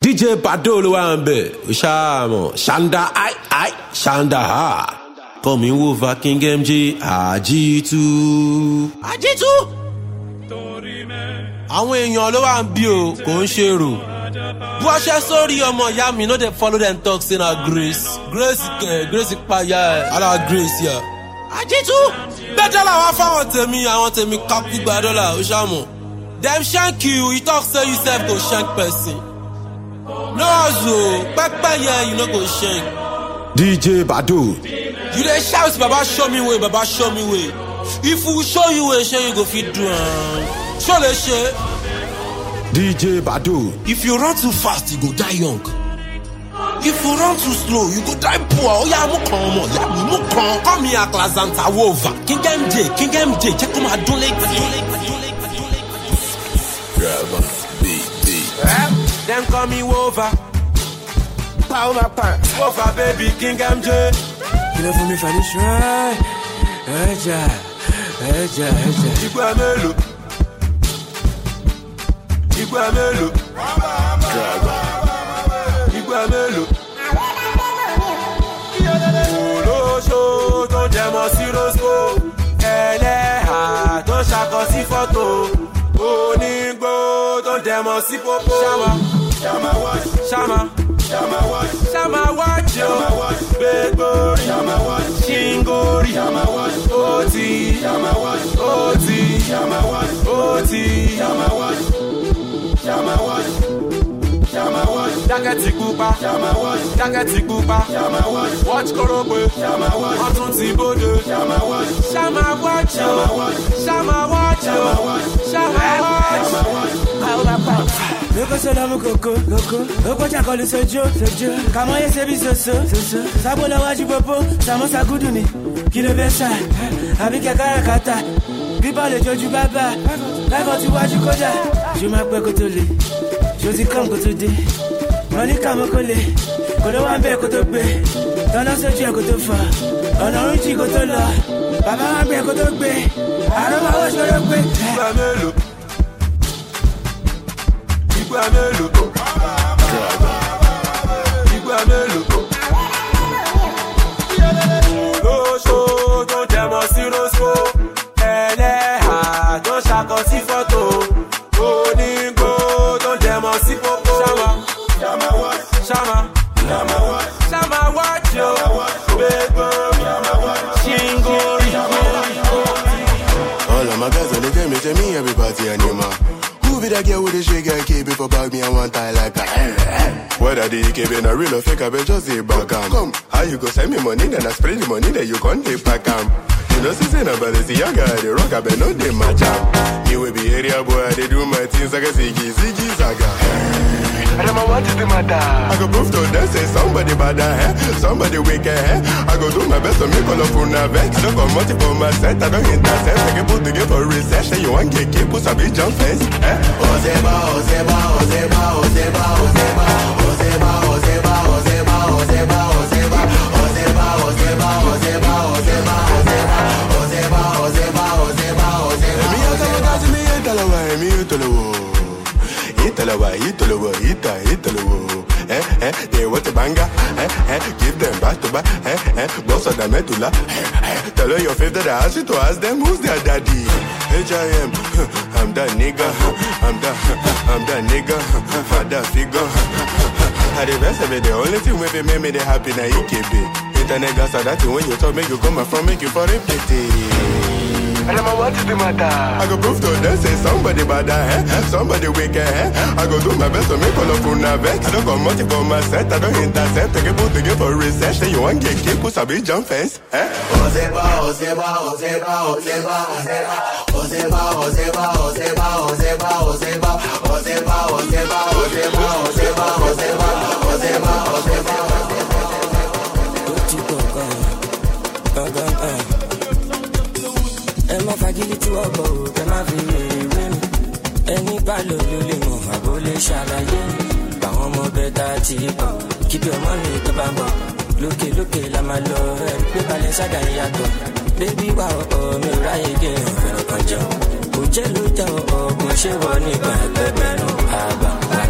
DJ Bado ló wà ńbẹ̀, Oshamo, Shanda I, Shanda ha. Coming over King MJ, Ajitu. Àwọn èèyàn ló wà ń bí o, kò ń ṣe rò. Bó ṣe sórí ọmọ ìyá mi, no dey follow them talk say na Grace. Grace paya ẹ̀, ala Grace ya. Ajitu! Bẹ́jọ́ làwọn fáwọn tèmi kakú gba dọ́là, Oshamo. Dem shank you talk say you sef go shank person. No Azo, pẹ́pẹ́ you no go shank. DJ Bado. You dey shout, Baba show me way, Baba show me way. If we show you way, sure you go fit do am. Show le shey. DJ Bado. If you run too fast, you go die young. If you run too slow, you go die poor. Oh yeah, Mukon. Come here, Klazanta Wova. King MJ, check on my dole. Grab Them call me Wova. Power my pants. Wova baby, King MJ. You know for me for this right. Eja. Iguamelo. Olóṣó tó jẹmọ́ sí Roscoe. Ẹlẹ́hà tó ṣàkọ sí fọ́tò. Onígbó tó jẹmọ́ sí Popo. Shama watch yo. Begbori. Shingori. Dákẹ́tì pupa. Watch Korogbe. Ọtún ti bóde. Shama watch yo. Loko solo koko. Loko chakolu sojo. Kamoye sebi soso. Sabo la waji popo. Samosa guduni. Kilo besa. Abike karakata. Bíbá lè jojú bàbá. Láìpọ̀ tí wájú kódà. Ṣé máa pẹ́ kó tó le? Ṣé o ti kàn kó tó dé? Wọ́n ní kàmọ́ kó le. Kò ló wá ń bẹ́ẹ̀ kó tó gbé. Tọ́lá sójú ẹ̀ kó tó fà. Ọ̀nà oríjì kó tó lọ. Bàbá wá gbé kó tó gbé. Àrùn máa wọ́ ṣòro gbé. Iguamelo. Olóṣó tó jẹmọ́ sí Roscoe. Ẹlẹ́hà tó ṣàkọ sí fọ́tò. Onígbó tó jẹmọ́ sí Popo. Shama watch yo. Begbori. Shingori. All of my guys on the game, they tell me everybody animal. Who be that girl with the shake and keep it for bag me and one tie like that? Whether the keep in a real or fake, I bet just say back come. How you go send me money, then I spray the money, then you can't take back You know, since nobody see young guy, the rock, I bet no they match up. Me will be area boy, they do my things like a ziggy saga. I don't know what is the matter. I go prove to them, say somebody bad, somebody wicked, I go do my best to make all of una vex. I don't come multi for my set, I don't intercept. I can put the game for research, say you want get keep, put a big jump fence. Ozeba. Italowo. They want to banga. Give them back to back. Boss of the medulla. Tell her your favorite that I asked you to ask them who's their daddy. H.I.M. I'm that nigga. Father figure. At the best of it, the only thing wey make me they happy na EKB. Internet gas are that thing when you talk make you come from make you for a pity. I don't know what is the matter. I go prove to them say somebody bad, somebody wicked, I go do my best to make all of una vex. I don't come multi for my set, I don't intercept. I can put the game for research. Say you want get keep, put a big jump fence. Ozeba. Ẹ fagili tí wọ́n gbọ́ ò kẹ́ má fi èrè mi. Ẹni bá lò ló lè mọ̀ àbó lè ṣàlàyé. Báwọn ọmọ bẹ́ta ti pọ̀, kíbi ọmọ mi tó bá ń bọ̀. Lókè la máa lọ ẹ̀rí pé balẹ̀ ṣága ìyàtọ̀. Bébí wà ọ̀ọ́ mi ò ráyè gé ọ̀fẹ́ràn kan jẹun. Kò jẹ́ ló jẹ́ ọ̀ọ́ kò ṣe wọ nígbà ẹgbẹ̀rún àgbà.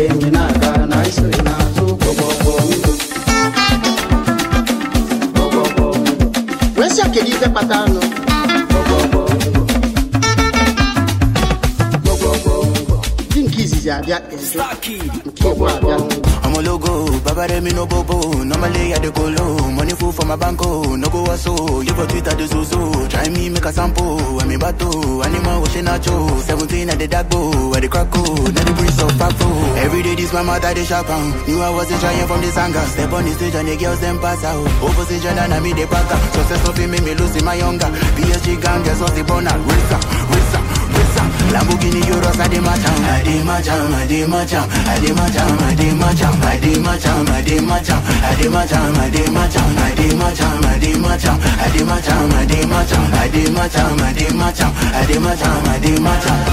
I'm a logo, Baba de me no bobo. Normally I dey go low, money full for my banko. No go so, you for Twitter the so. Try me make a sample, when me bato. Animal washing nacho, 17 at the dagbo, at the crack code, at the breeze of Paco. Every day this my mother they sharp on. Knew I wasn't trying from the sanga. Step on the stage and the girls them pass out. Opposition and I me the packer. Success of me me losing my younger. PSG gang, guess what's the bonus? Risa. Lamborghini Euros, I dey my jam, I dey my jam, I dey my jam, I dey my jam, I dey my jam, I dey my jam, I dey my jam, I dey my jam, I dey my jam, I dey my jam, I dey my jam, I dey my jam, I dey my jam, I dey my jam, I dey my jam, I dey my jam, I dey my jam.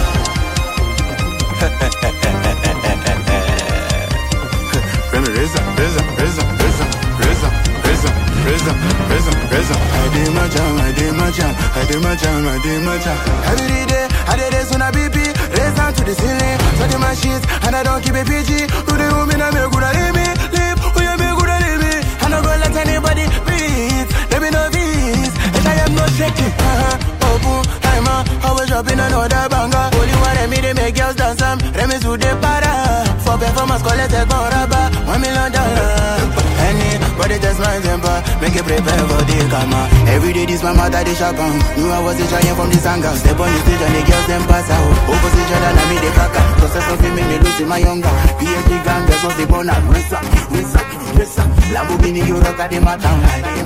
I dey my jam, I dey my jam, I dey my jam, I dey my jam. Every day, I dey this on a BP, raise down to the ceiling, touching my sheets, and I don't keep it PG. Do the woman I make good at me, live, who you make good at me. I don't go let anybody breathe, let me know this, and I am not shaking. Oh boom, I'm always dropping another banger. Only one of me, they make girls dance, let me do the para. For performance, collect a rubber, $1 million. Anybody test my temper, make it prepare for the karma. Every day this my mother they sharp on. Knew I wasn't trying from the sanga. Step on the stage and the girls them pass out. Opposition and I made the cracker. Success of me make me losing my younger. PSG gang, guess what's the bonus? Risa. Lamborghini Euros, I dey my town.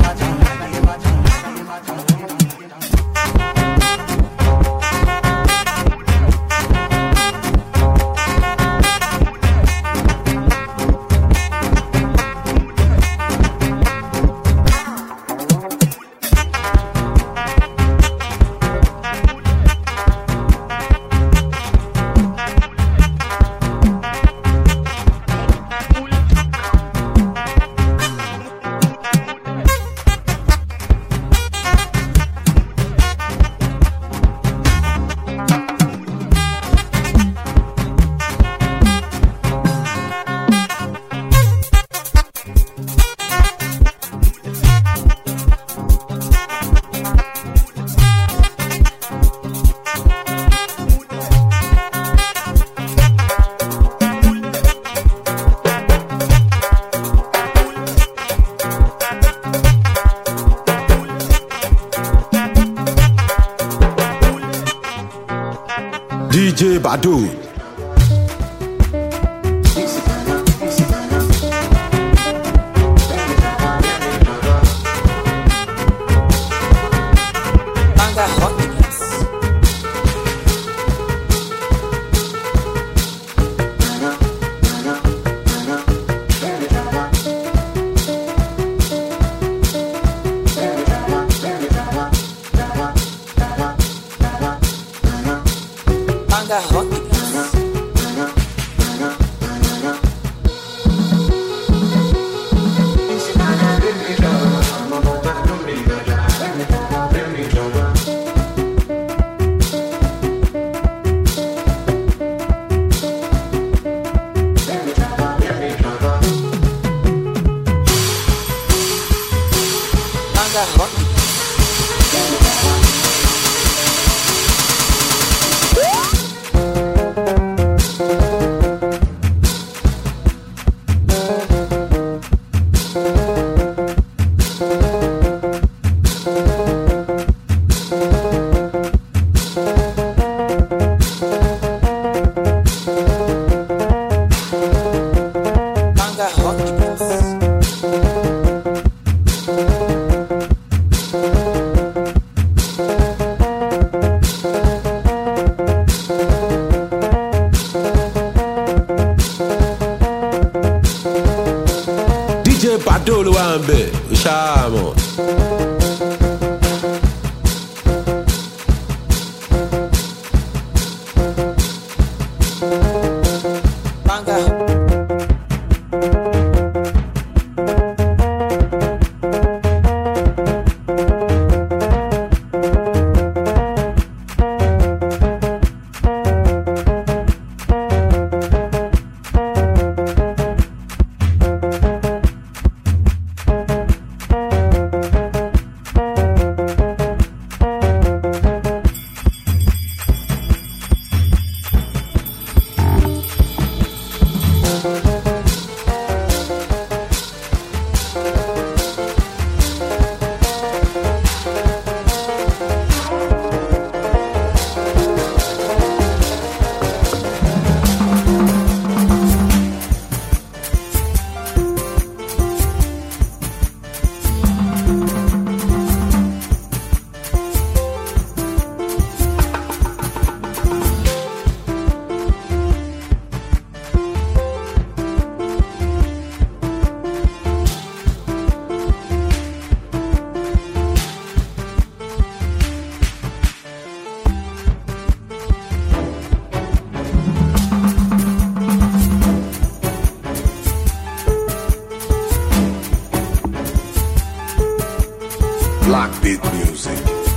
DJ Badu. Badu ló wà ń bẹ̀ ṣáàmù. Black Beat Music.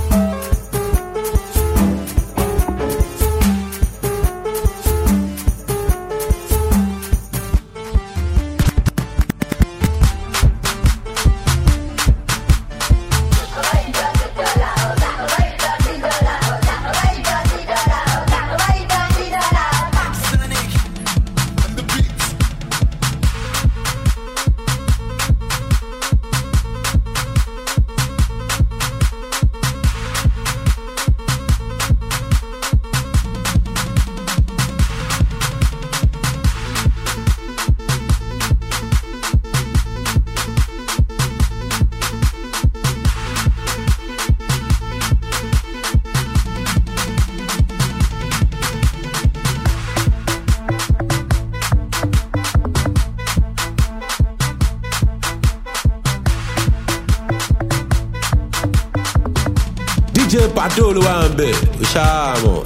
DJ Bado ló wà ń bẹ̀ ó ṣáàmọ̀.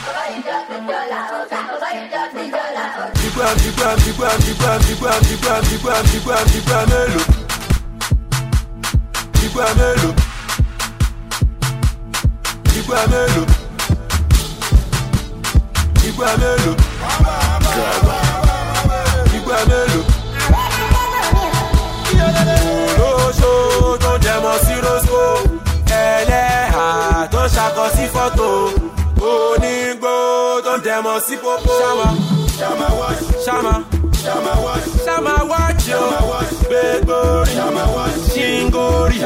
Olóṣó tó jẹmọ́ sí Rosco ẹlẹ́hà tó ṣàkọ sí fọ́tò onígbó tó dẹmọ́ sí pópó. Ṣàmà wájú gbégbórí ṣíngórí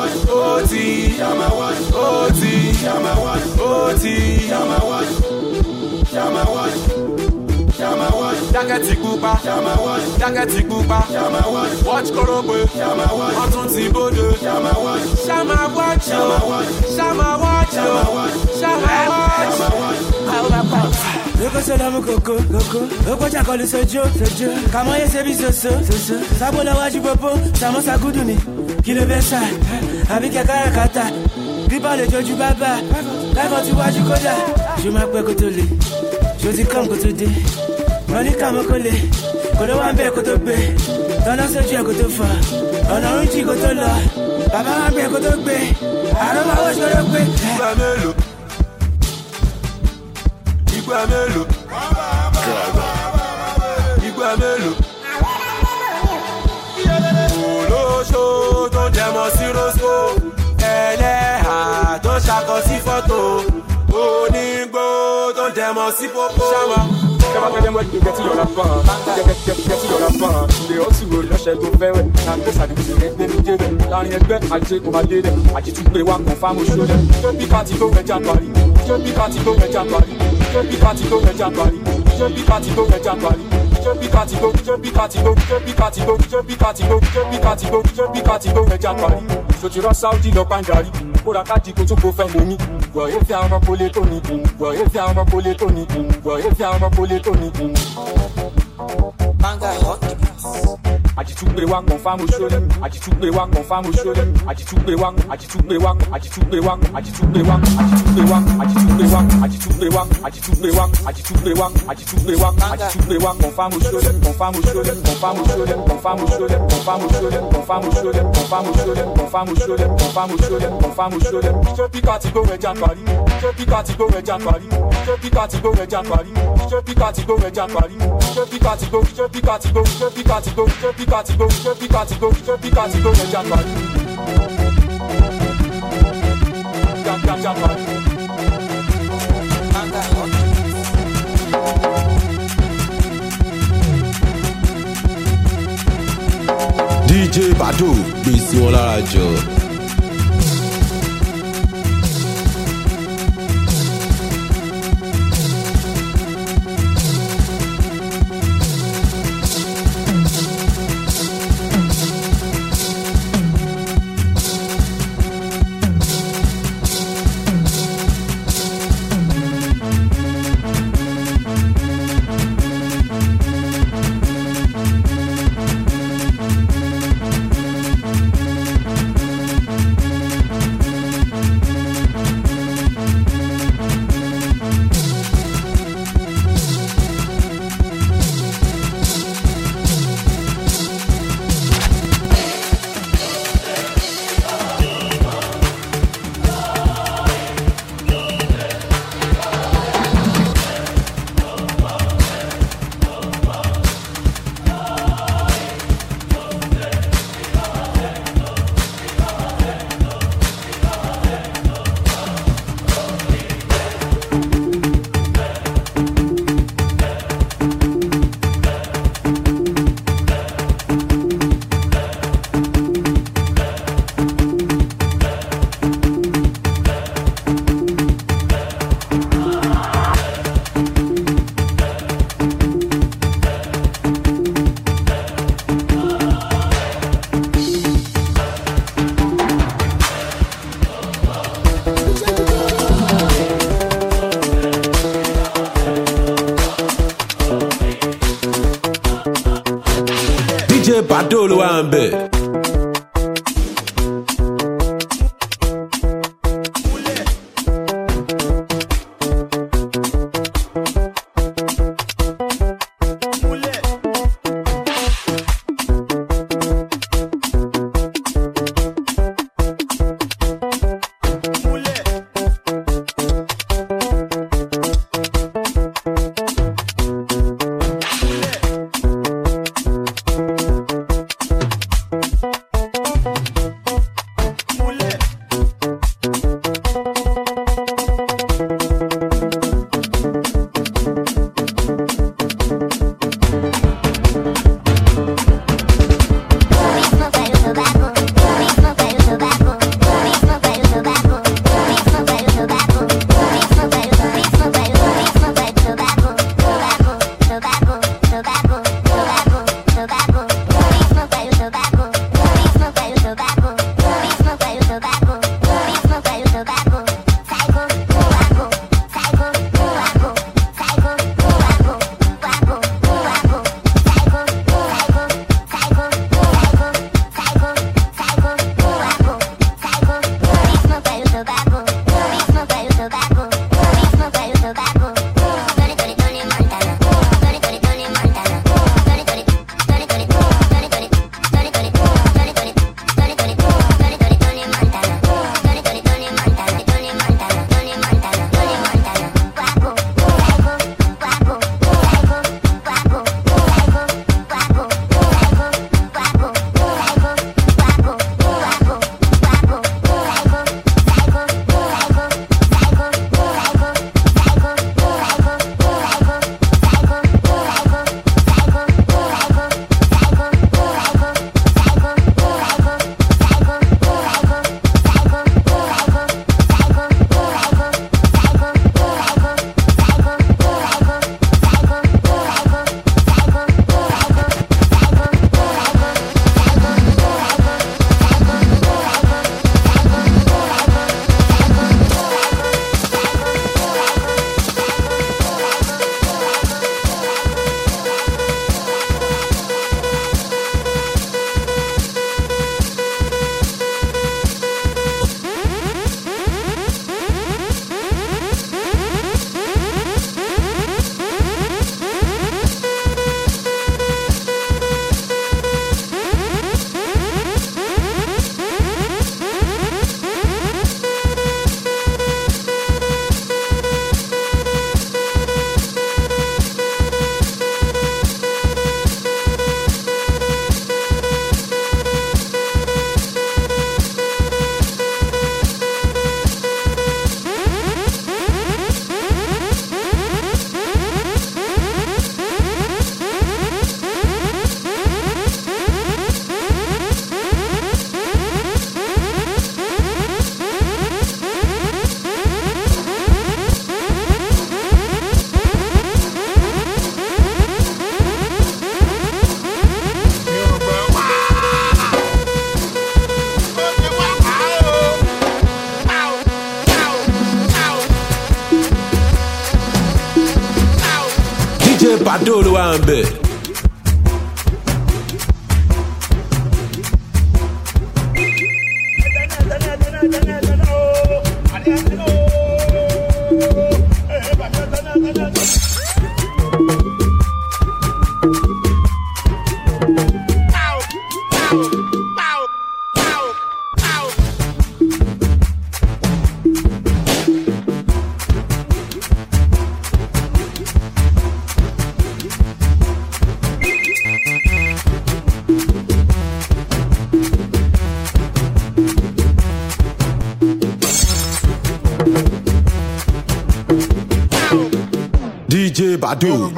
dákẹ́tì pupa watch kórópè wọ́n tún ti bóde. Ṣàmà wájú. Loko solamu koko, loko chakolu sojo, kama ye sebi soso, sabo la waji popo, samo sagudu ni, kilo besa, abi kekara kata, biba le joju baba, life ti waji koda, je m'appelle kotole, je dis comme kotode, mani kama kole, kolo wambe kotobe, tana soju kotofa, ọlọ́run jí koto lọ, baba wambe kotogbe, aroma wo ṣorogbe. Igba mélòó olóṣó tó dẹmọ́ sí Rosco ẹlẹ́hà tó ṣàkọ sí fọ́tò onígbó tó dẹmọ́ sí pópó. Never tell them what you get to your lapin. Get to your lapin. They also will not share go fair. And this are the things they did. Down here, I take my lady. I just took the one confirm show them. Just be party go with January. Just be party go with January. Just be party go with January. Just be party go with January. Just be party go. Just be party go. Just be party go. Just be party go. Just be party go. Just be party go with January. So you rush Saudi no Panjari. Kódà kájí kó tún kó fẹ́ mọ́ ní. Wọ̀ ẹ́ fi àwọn ọmọ kólé tó ní. Wọ̀ ẹ́ fi àwọn ọmọ kólé tó ní. Wọ̀ ẹ́ fi àwọn ọmọ kólé tó ní. Ajitugbe wa confirm show them. Ajitugbe wa confirm show them. Ajitugbe wa confirm show them. Ajitugbe wa confirm show them. Just Picati go with January. Just Picati go with January. Just Picati go with January. Just Picati go with January. Just Picati go. Just Picati go. Just Picati go. Just Picati go. Just Picati go. Just Picati go with January. January. DJ Bado gbèsè wọn lára jọ. DJ Bado ló wà ń bẹ̀. Bado ló wà ń bẹ̀. DJ Bado.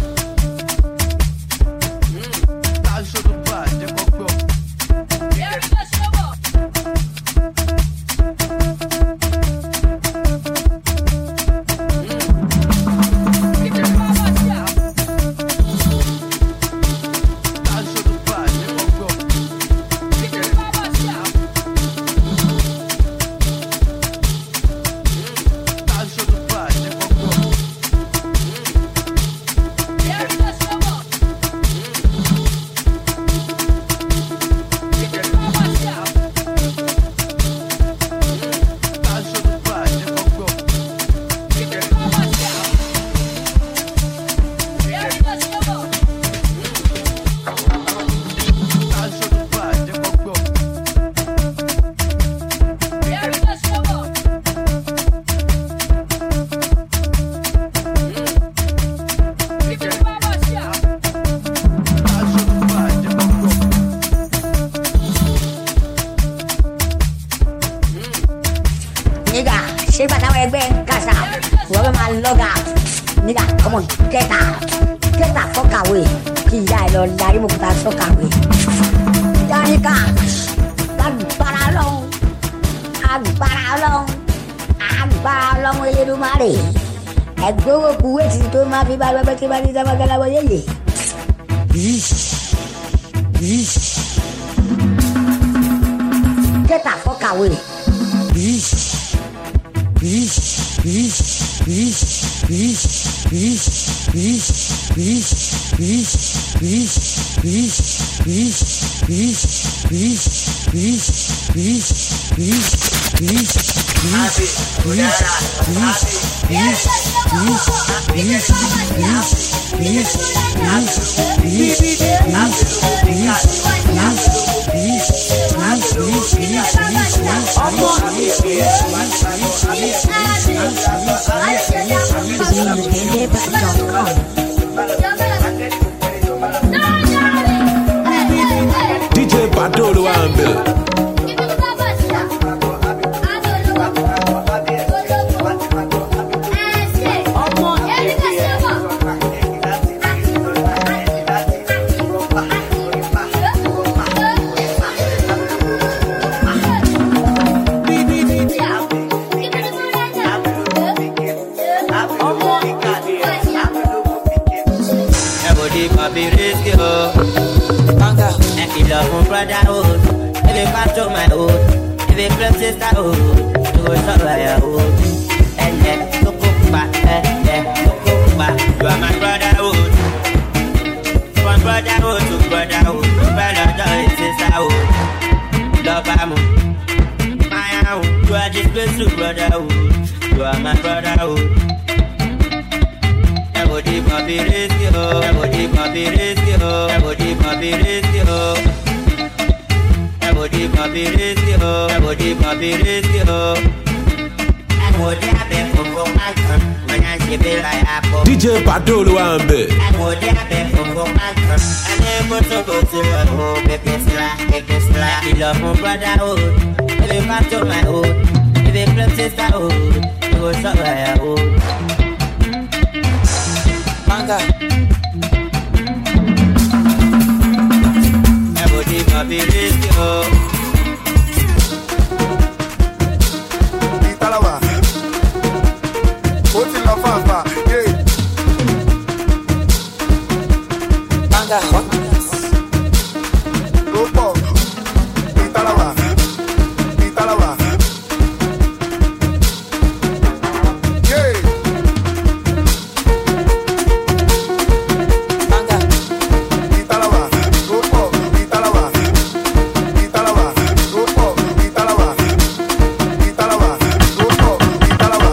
Yeah. Nigga, shake my way back, casa. Whoever my log out. Nigga, come on, get out. Get the fuck away. Kia don't die, move that fuck away. Johnny Cash, Agbaralong, with you, Mari. I go up with you to my people, but you are the Magalawaye. Get the fuck away. DJ Badolo Ambe. Brotherhood, if you come to my hood, if you claim sisterhood, you will survive your hood. And then, look back, you are my brotherhood. From brotherhood to brotherhood, brotherhood is sisterhood. Love amu, my own, you are displaced to brotherhood. You are my brotherhood. Everybody papi risk you, everybody papi risk you, everybody papi risk you. Everybody papi risk you, everybody papi risk you. And what happened for my son, when I see me like apple. DJ Badolo Ambe. And what happened for my son, and then go to the home, make it slack. You love my brotherhood, if you come to my hood, if you claim sisterhood, you will survive your hood. Manga. Everybody papi risk you. Italawa. What's in the fafa? Yeah. Manga. Ropo. Italawa. Italawa. Yeah. Italawa. Ropo. Italawa. Italawa. Ropo. Italawa. Italawa. Ropo. Italawa.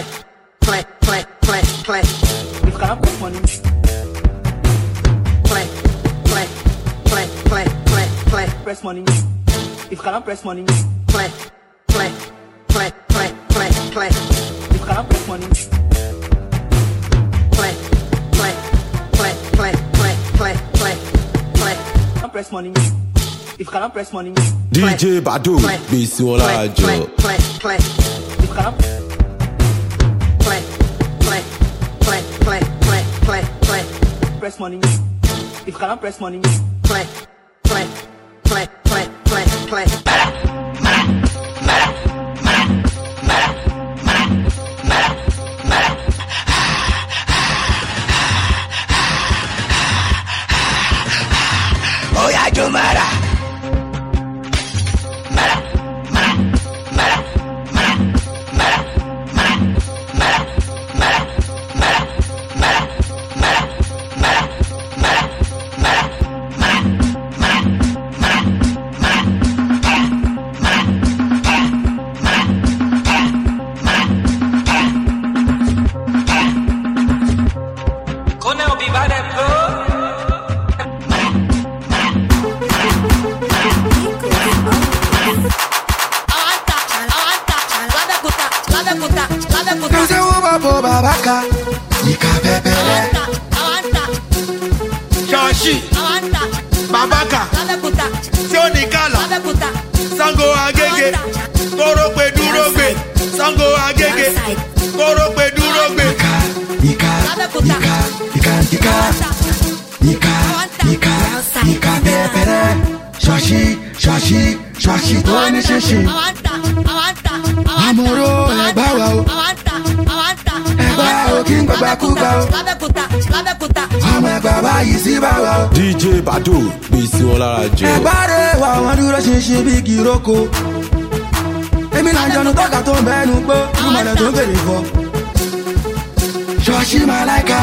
Play. If can I put money? Press money. If can I press money? Play. If can I press money? Can I press money? If can I press money? DJ Badu. Bisi Olajo. If can I press money? If can I press money? Oya Jumara. Babaka, Nika Pepele, Shashi, Babaka, Sionikala, Sango Agege, Toro Pedurogbe, Sango Agege, Korope Durobe. Ika pepere. Shashi, Tony Shishi. Amoro, Ebawa. King Baba Kuba. Baba Yisi Baba. DJ Bado, bisi wọn lára jẹ. Ẹ̀bárẹ̀ wà wọ́n dúró ṣinṣin bí kìrókò. Èmi là ń jẹun tọ́ka tó ń bẹ́nu pé ìmọ̀lẹ̀ tó ń bèrè fọ́. Ṣọ́ọ̀ṣì Màláìka.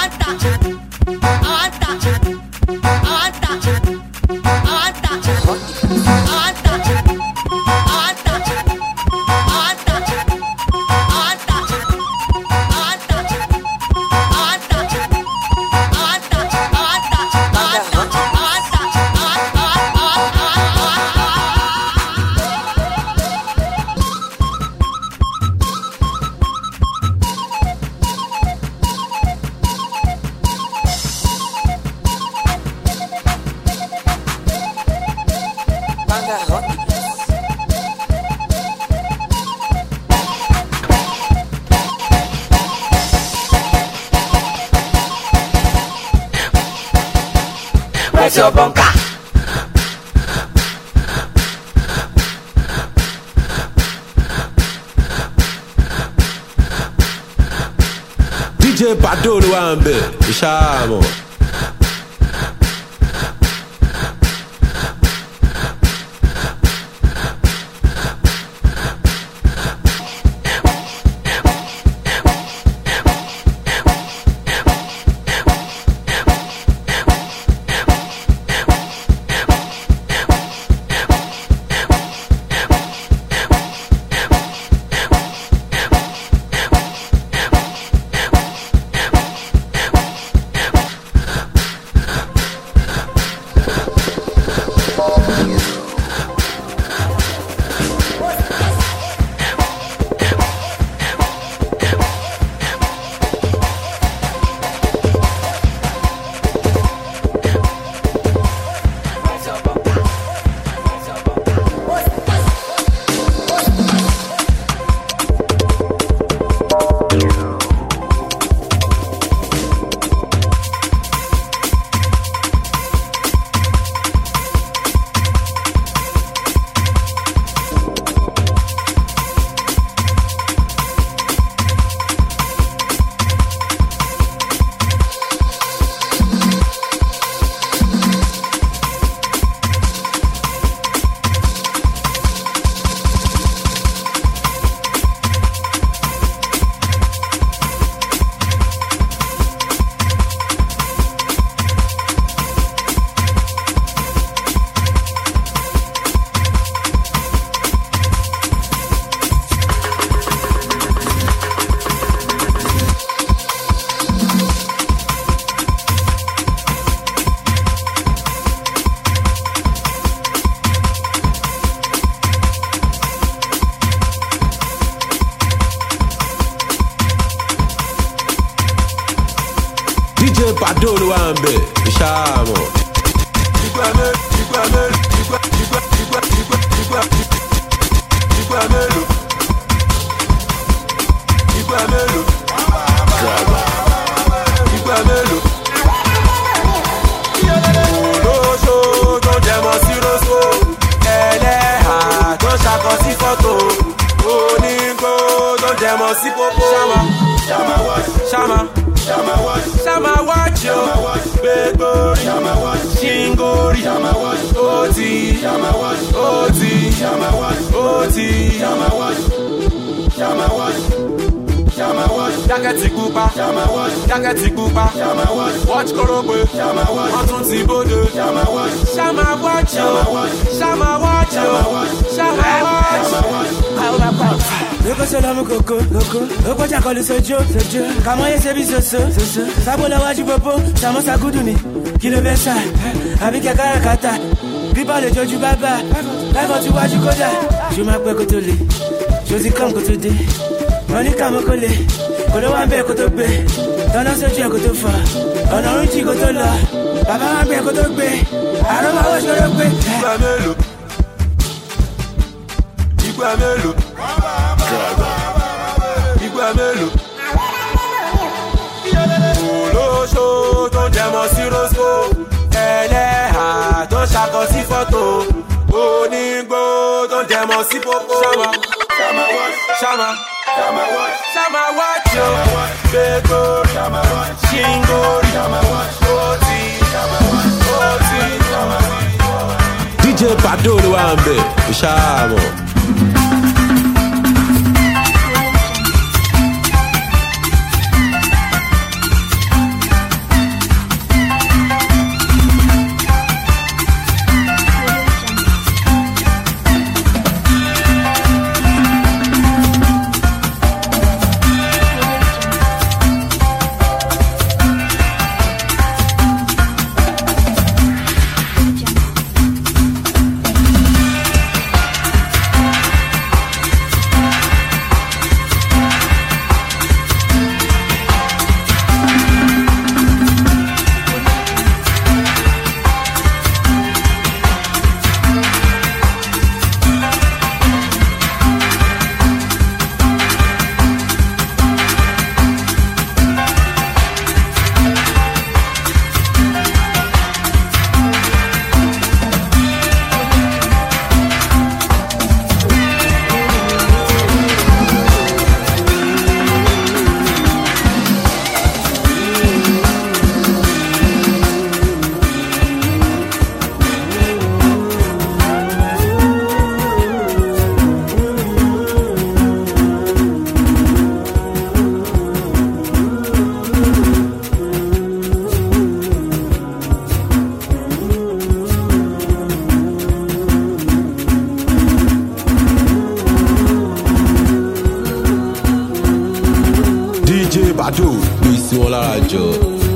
Where's your bunker? DJ Bado ló wà ń bẹ̀ ìṣàmọ̀. DJ Bado ló wà ń bẹ̀ ìṣàmọ̀. Olóṣó tó jẹmọ́ sí roṣó, ẹlẹ́hà tó ṣakọ sí fọ́tò, onígbó tó jẹmọ́ sí pópó. Shama watch yo, Bedbury, Shingori, Oti, Yaketi Kupa, watch Korobe, Otun Tibode, Shama watch yo, Shama watch. Loko solo mu koko, loko chakolu sojo, kamo ye sebi soso, sabo la waju popo, samo sagudu ni, kilo besa, abi kekara kata, biba le joju baba, lako tu waju koda, je m'appelle kotole, Josie come koto de, money kamo kole, kolo wambe koto be, tana sojo koto fa, ọ̀nà runji koto la, baba wambe koto be, aroma wo shoro be. Igba melo. sí popo. Shama watch yo. Begori, Shingori, Oti. DJ Bado ló wà ń bẹ̀, Shama. Bado gbé sí wọn lára jọ.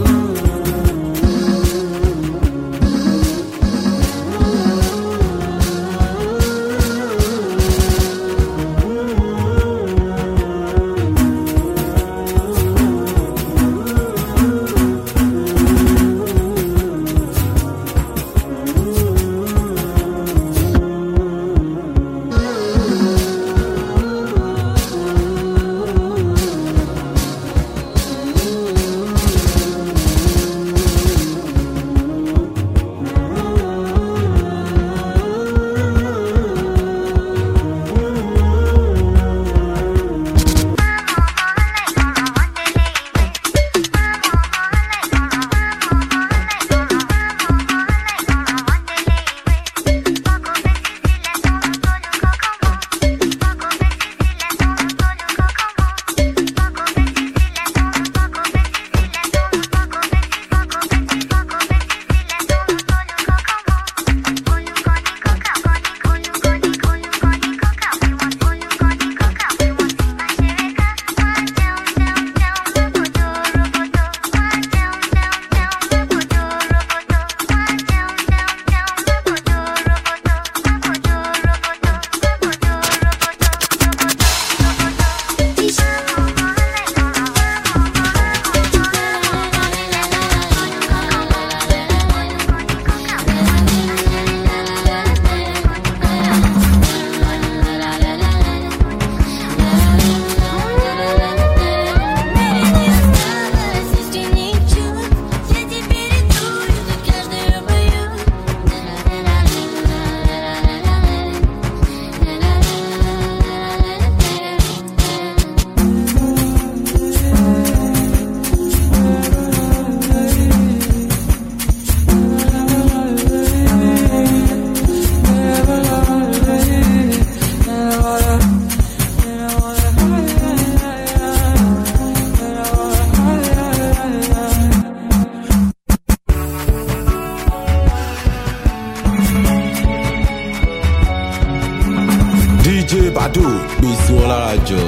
DJ Bado gbé sí wọn lára jọ.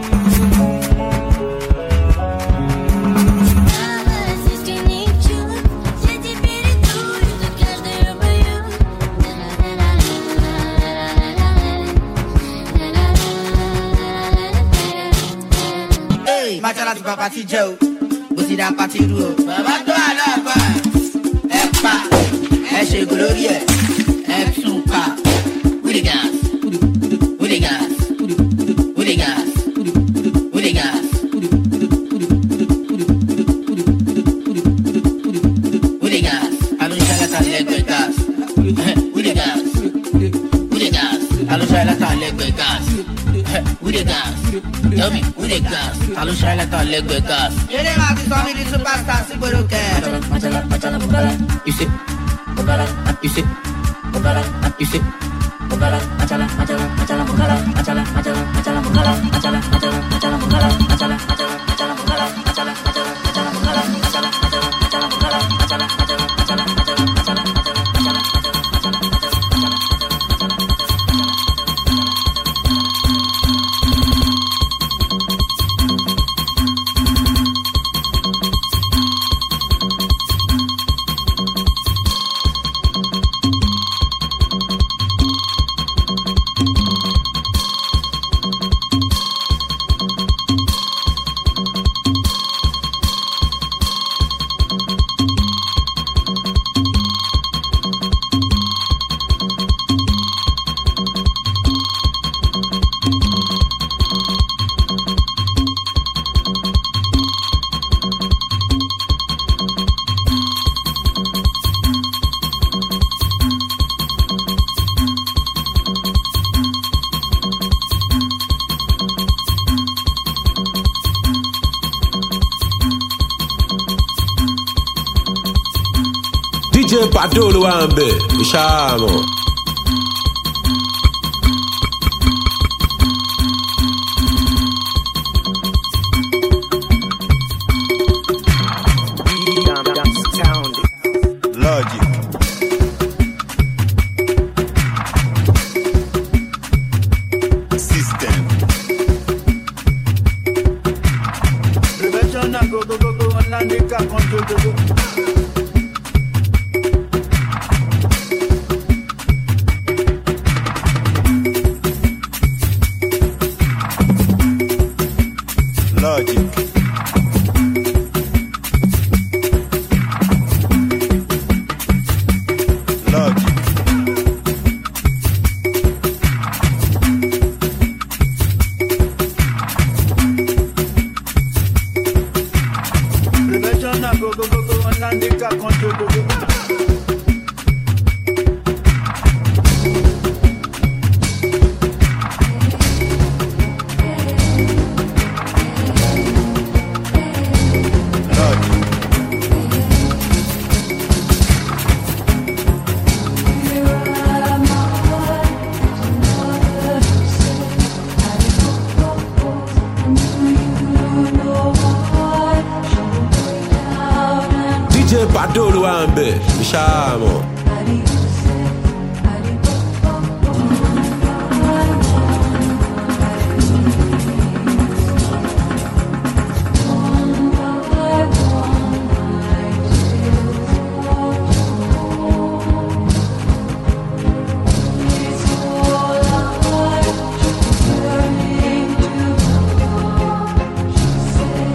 Machala ti papa ti jẹ o, bó ti da pati ru o. Bàbá tó àlàbà ẹ pa ẹ ṣe gòlórí ẹ tún pa. Hooligans, hooligans, hooligans, hooligans, hooligans. Alonso ẹlẹ́ta lẹ́gbẹ̀ẹ́ gas. Hooligans, hooligans. Alonso ẹlẹ́ta lẹ́gbẹ̀ẹ́. Who the gas? Tell me, who the gas? I don't shine like a leg with gas. You the man is on me, the superstar, Siboro Cat. You see? You see? You see? DJ Padolo Wambe, Ishamo. Logic. System. Prevention na go online they can control Logic. Logic. Prevention na go online they can control DJ Padolo Wambe, Ishamo.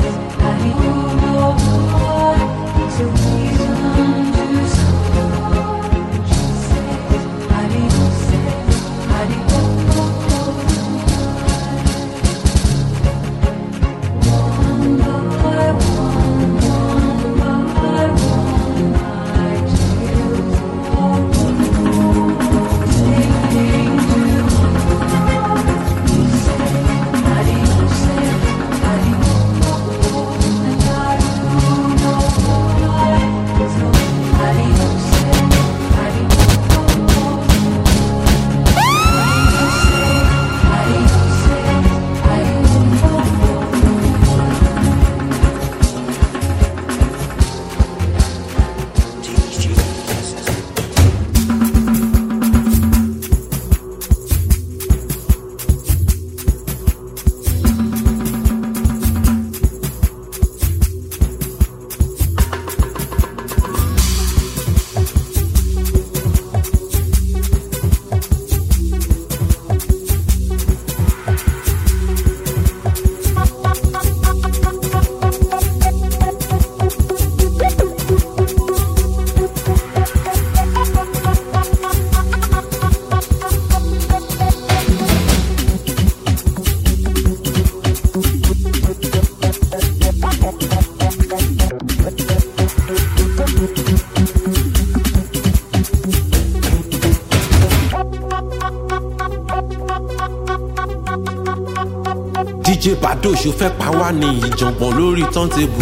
It's a reason to DJ Bado ṣo fẹ́ pa wá ní ìjàngbọ̀n lórí turntable.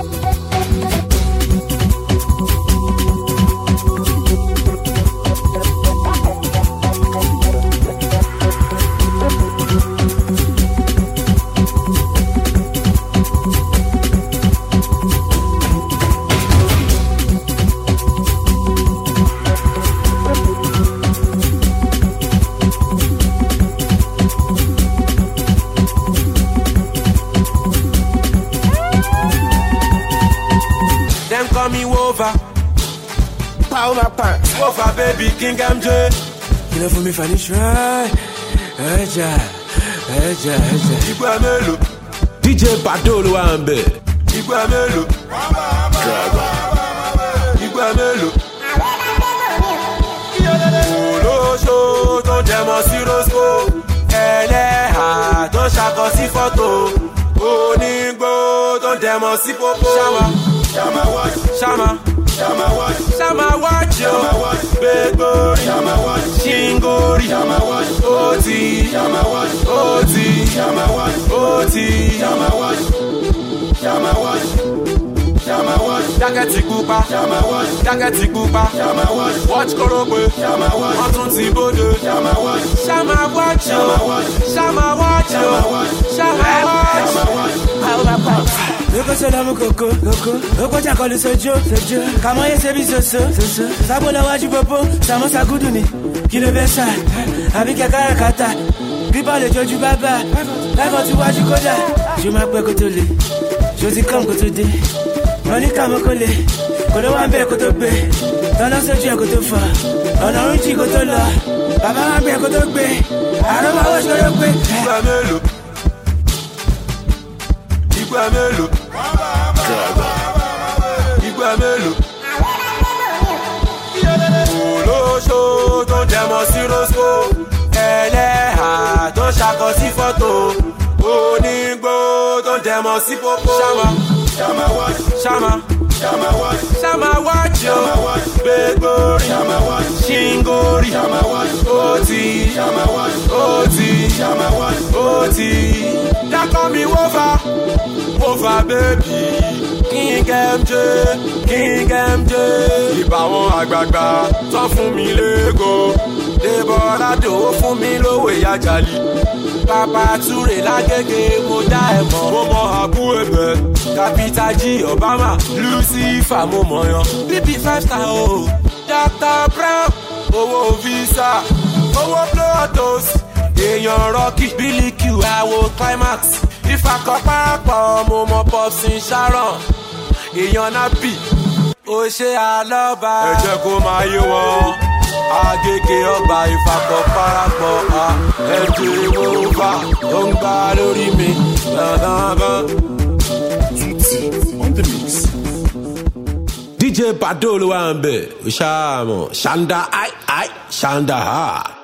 Call me Wova, Power my pants. Wova baby, King MJ. You know for me funny try. Eja. Igwe melo. DJ Bado ló wà ńbẹ̀. Igwe melo. Igwe melo. Olóṣó tó jẹmọ́ sí Rosco. Ẹlẹ́hà tó ṣàkọ sí fọ́tò. Onígbó tó jẹmọ́ sí Popo. Shama watch, yo. Big Bori, Shingori, Oti, Dakati Kupa, watch Korokwe, Anton Tibode, Shama watch, yo. Loco solo coco, loco chacole sojo, comment y c'est bisoso, sabo la waji popo, samo sa guduni, qui le besa, avec la kata, gripa le joju baba, la voti waji koda, je m'appelle Kotole, je dis comme Kotode, Monica Mokole, Kolo Wambe Kotobe, dans la soju Kotofa, on a un chi Kotola, Baba Wambe Kotobe, Aroma Wash Kotobe, Igwe melo. Olóṣó tó jẹmọ́ sí Rosco. Ẹlẹ́hà tó ṣàkọ sí fọ́tò. Onígbó tó jẹmọ́ sí Popo. Shama watch, yo. Big Bori, Shingori, Oti. That call me Wova baby, King MJ. Ìbá wọn àgbààgbà tán fún mi lẹ́gọ̀. Débọ̀lá dòwó fún mi lówó ìyájàlì. Papa Ture lágége mo dá ẹ̀ mọ̀. Mo mọ àbú ẹ̀bẹ̀. Capital G Obama, Lucifer mo mọ̀ yan. BB 5 star o, Dr. Brown, owó visa, owó Plotos. Èèyàn Rocky, Billy Q, àwo Climax. Ìfàkọ̀pápọ̀ mo mọ Popsin Sharon. Èèyàn Napi, ó ṣe àlọ́ba. Ẹ jẹ́ kó máa yé wọn. Agége ọgbà ìfàkọ̀pápọ̀ ẹ̀jẹ̀ Wova ó ń gbá lórí mi. DJ Bado ló wà ńbẹ̀. Ṣáàmọ̀ Ṣanda Shanda ha.